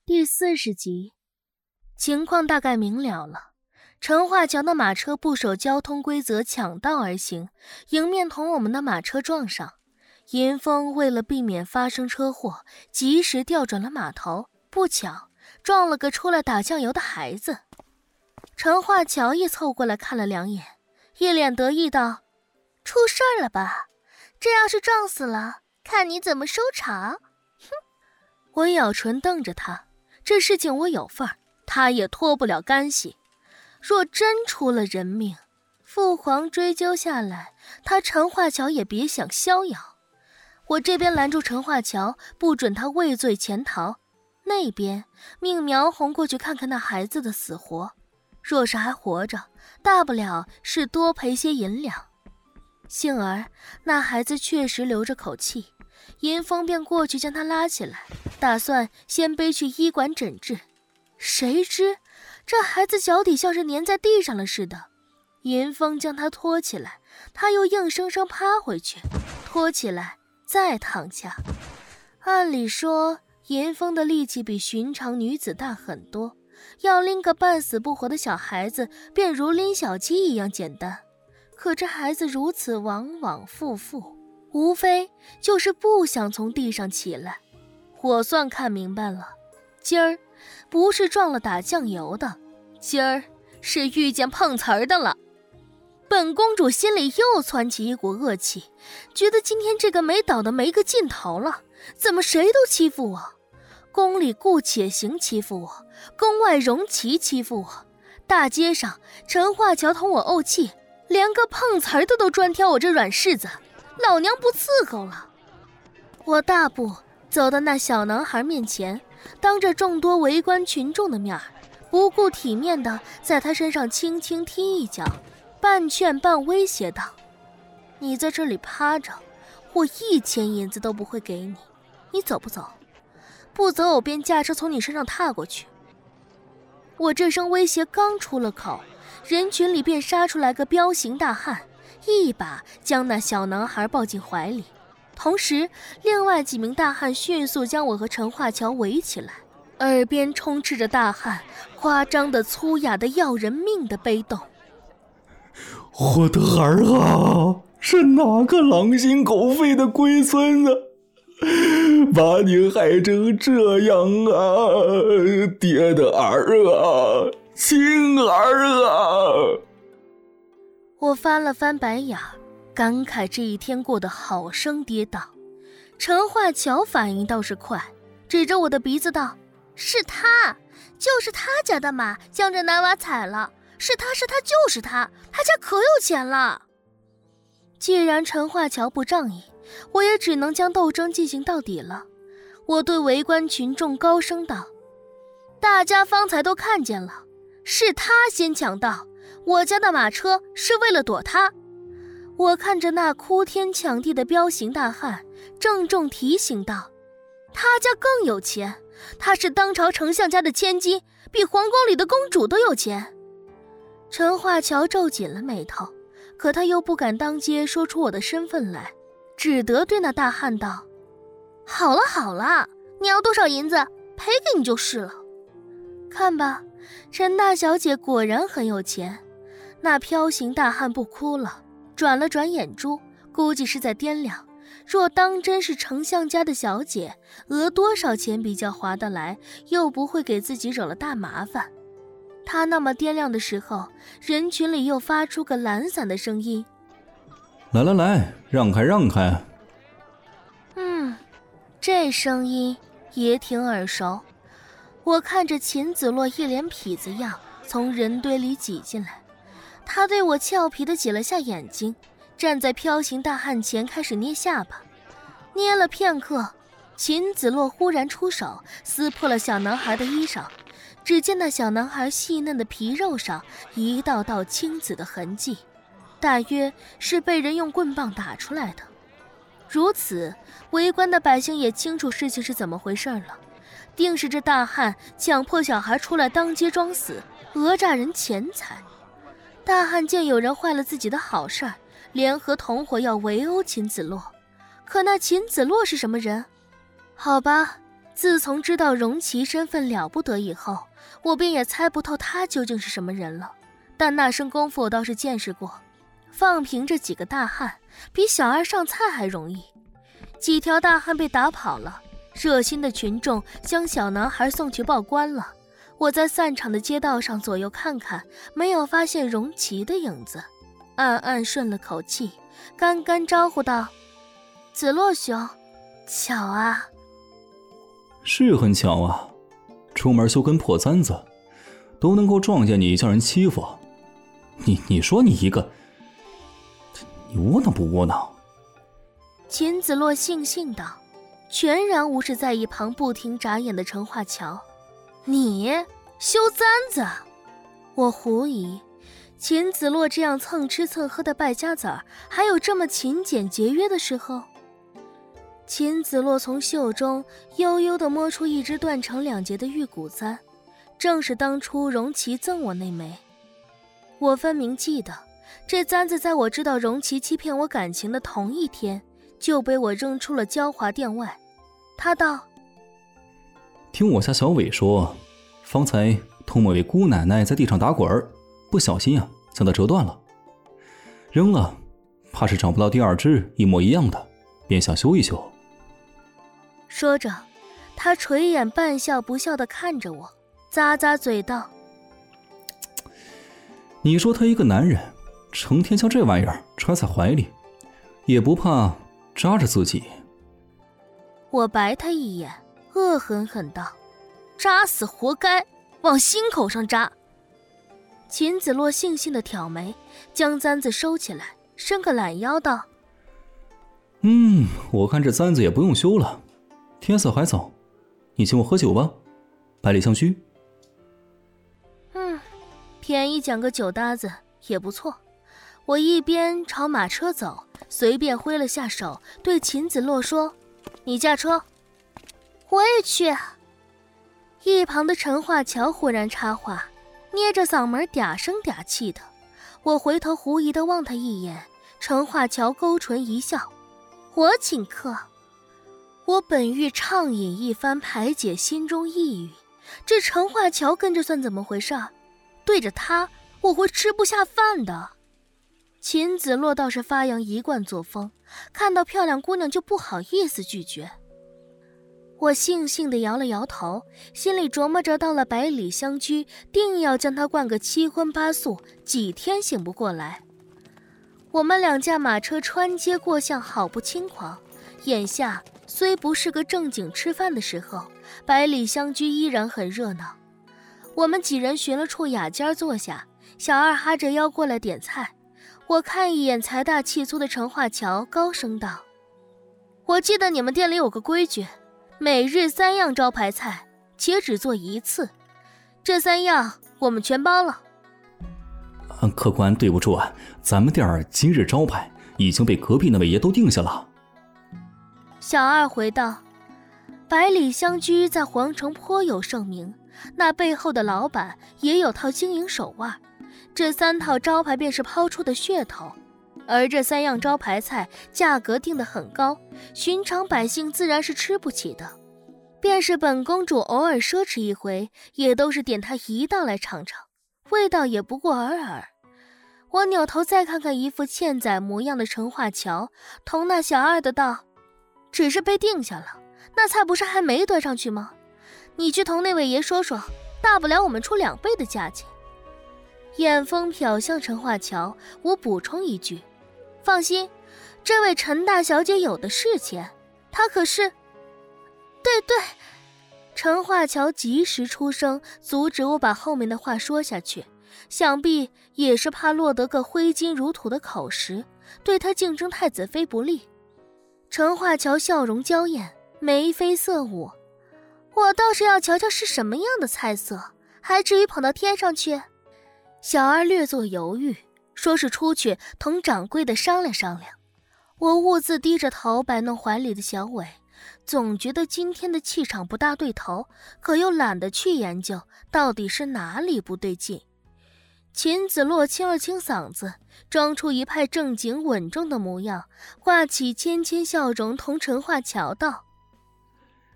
第40集，情况大概明了了。陈化桥的马车不守交通规则，抢道而行，迎面同我们的马车撞上。银峰为了避免发生车祸，及时调转了马头，不巧撞了个出来打酱油的孩子。陈化桥也凑过来看了两眼，一脸得意道：“出事儿了吧？这要是撞死了，看你怎么收场。”哼！我咬唇瞪着他。这事情我有份儿，他也脱不了干系。若真出了人命，父皇追究下来，他陈化桥也别想逍遥。我这边拦住陈化桥，不准他畏罪潜逃，那边命苗红过去看看那孩子的死活。若是还活着，大不了是多赔些银两。幸而那孩子确实留着口气，银峰便过去将他拉起来，打算先背去医馆诊治。谁知这孩子脚底像是粘在地上了似的，银峰将他拖起来，他又硬生生趴回去，拖起来再躺下。按理说银峰的力气比寻常女子大很多，要拎个半死不活的小孩子便如拎小鸡一样简单，可这孩子如此往往复复，无非就是不想从地上起来。我算看明白了，今儿不是撞了打酱油的，今儿是遇见碰瓷儿的了。本公主心里又窜起一股恶气，觉得今天这个没倒的没个尽头了，怎么谁都欺负我？宫里顾且行欺负我，宫外荣琪欺负我，大街上陈化桥同我怄气，连个碰瓷儿的都专挑我这软柿子，老娘不伺候了。我大步走到那小男孩面前，当着众多围观群众的面，不顾体面的在他身上轻轻踢一脚，半劝半威胁道：“你在这里趴着，我1000银子都不会给你，你走不走？不走我便驾车从你身上踏过去。”我这声威胁刚出了口，人群里便杀出来个彪形大汉，一把将那小男孩抱进怀里，同时另外几名大汉迅速将我和陈化桥围起来，耳边充斥着大汉夸张的粗哑的要人命的悲动：“ 我的儿啊，是哪个狼心狗肺的龟孙子把你害成这样啊，爹的儿啊，亲儿啊！” 我翻了翻白眼，感慨这一天过得好生跌宕。陈化桥反应倒是快，指着我的鼻子道：“是他，就是他家的马将这男娃踩了，是他就是他家可有钱了。”既然陈化桥不仗义，我也只能将斗争进行到底了。我对围观群众高声道：“大家方才都看见了，是他先抢道，我家的马车是为了躲他。”我看着那哭天抢地的彪形大汉，郑重提醒道：“他家更有钱，他是当朝丞相家的千金，比皇宫里的公主都有钱。”陈化桥皱紧了眉头，可他又不敢当街说出我的身份来，只得对那大汉道：“好了好了，你要多少银子赔给你就是了。”看吧，陈大小姐果然很有钱。那彪形大汉不哭了，转了转眼珠，估计是在掂量，若当真是丞相家的小姐，讹多少钱比较划得来，又不会给自己惹了大麻烦。他那么掂量的时候，人群里又发出个懒散的声音：“ 来来来，让开让开。” 这声音也挺耳熟。我看着秦子洛一脸痞子样从人堆里挤进来，他对我俏皮地挤了下眼睛，站在彪形大汉前开始捏下巴。捏了片刻，秦子洛忽然出手撕破了小男孩的衣裳，只见那小男孩细嫩的皮肉上一道道青紫的痕迹，大约是被人用棍棒打出来的。如此，围观的百姓也清楚事情是怎么回事了，定是这大汉强迫小孩出来当街装死，讹诈人钱财。大汉见有人坏了自己的好事儿，联合同伙要围殴秦子洛。可那秦子洛是什么人？好吧， 自从知道荣琪身份了不得以后，我便也猜不透他究竟是什么人了。但那身功夫我倒是见识过，放平这几个大汉，比小二上菜还容易。几条大汉被打跑了，热心的群众将小男孩送去报官了。我在散场的街道上左右看看，没有发现荣琪的影子，暗暗顺了口气，干干招呼道：“子洛兄，巧啊。” 是很巧啊，出门修根破簪子，都能够撞见你叫人欺负。你说你一个，你窝囊不窝囊？ 秦子洛悻悻道，全然无视在一旁不停眨眼的程化乔。你修簪子？我狐疑，秦子洛这样蹭吃蹭喝的败家子儿，还有这么勤俭节约的时候？秦子洛从袖中悠悠地摸出一只断成2截的玉骨簪，正是当初荣琪赠我那枚。我分明记得，这簪子在我知道荣琪欺骗我感情的同一天，就被我扔出了娇华殿外。他道：“ 听我家小伟说，方才托某位姑奶奶在地上打滚儿，不小心啊，将它折断了，扔了，怕是找不到第2只一模一样的，便想修一修。” 说着，他垂眼半笑不笑地看着我，咂咂嘴道：“ 你说他一个男人，成天将这玩意儿揣在怀里，也不怕扎着自己。” 我白他一眼，恶狠狠道：“扎死活该，往心口上扎。”秦子洛悻悻地挑眉，将簪子收起来，伸个懒腰道：“ 我看这簪子也不用修了，天色还早，你请我喝酒吧，百里相居。” 便宜讲个酒搭子也不错。我一边朝马车走，随便挥了下手，对秦子洛说：“你驾车。”我也去。一旁的陈化乔忽然插话，捏着嗓门嗲声嗲气的。我回头狐疑地望他一眼，陈化乔勾唇一笑：“我请客。”我本欲畅饮一番排解心中抑郁，这陈化乔跟着算怎么回事？对着他我会吃不下饭的。秦子洛倒是发扬一贯作风，看到漂亮姑娘就不好意思拒绝。我悻悻地摇了摇头，心里琢磨着到了百里相居，定要将他灌个7荤8素，几天醒不过来。我们2驾马车穿街过巷，好不轻狂。眼下虽不是个正经吃饭的时候，百里相居依然很热闹。我们几人寻了处雅间坐下，小二哈着腰过来点菜。我看一眼财大气粗的陈化乔，高声道：“我记得你们店里有个规矩，每日3样招牌菜，且只做1次。这3样我们全包了。” 客官对不住啊，咱们店今日招牌已经被隔壁那位爷都定下了。 小二回道：“百里相居在皇城颇有盛名，那背后的老板也有套经营手腕，这3套招牌便是抛出的噱头。而这3样招牌菜价格定得很高，寻常百姓自然是吃不起的。便是本公主偶尔奢侈一回，也都是点它1道来尝尝，味道也不过尔尔。”我扭头再看看一副欠宰模样的陈化乔，同那小二的道：“只是被定下了，那菜不是还没端上去吗？你去同那位爷说说，大不了我们出2倍的价钱。”眼风瞟向陈化乔，我补充一句：“放心，这位陈大小姐有的是钱，她可是……”对，陈化乔及时出声阻止我把后面的话说下去，想必也是怕落得个挥金如土的口实，对他竞争太子妃不利。陈化乔笑容娇艳，眉飞色舞：“我倒是要瞧瞧是什么样的菜色，还至于捧到天上去？”小二略作犹豫，说是出去同掌柜的商量商量。我兀自低着头摆弄怀里的小尾，总觉得今天的气场不大对头，可又懒得去研究到底是哪里不对劲。秦子洛清了清嗓子，装出一派正经稳重的模样，挂起谦谦笑容，同陈化乔道：“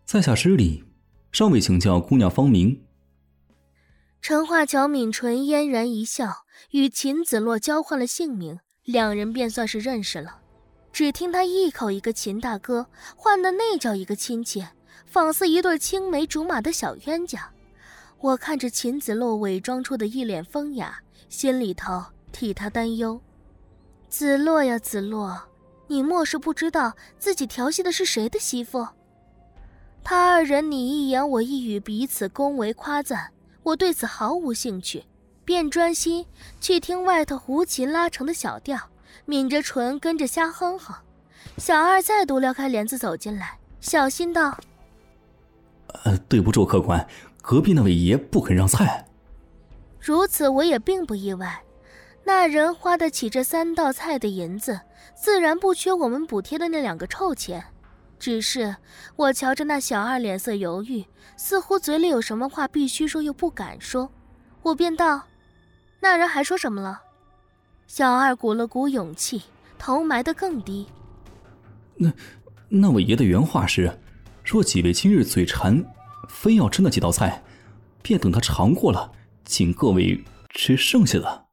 在下失礼，尚未请教姑娘芳名。 陈化桥抿唇嫣然一笑，与秦子洛交换了姓名，两人便算是认识了。只听他一口一个秦大哥，唤的那叫一个亲切，仿似一对青梅竹马的小冤家。我看着秦子洛伪装出的一脸风雅，心里头替他担忧。子洛呀子洛，你莫是不知道自己调戏的是谁的媳妇？他二人你一言我一语，彼此恭维夸赞，我对此毫无兴趣，便专心去听外头胡琴拉成的小调，抿着唇跟着瞎哼哼。小二再度撩开帘子走进来，小心道： 对不住客官，隔壁那位爷不肯让菜。 如此我也并不意外，那人花得起这3道菜的银子，自然不缺我们补贴的那2个臭钱。只是我瞧着那小二脸色犹豫，似乎嘴里有什么话必须说又不敢说，我便道：那人还说什么了？小二鼓了鼓勇气，头埋得更低。 那位爷的原话是，若几位今日嘴馋，非要吃那几道菜，便等他尝过了，请各位吃剩下的。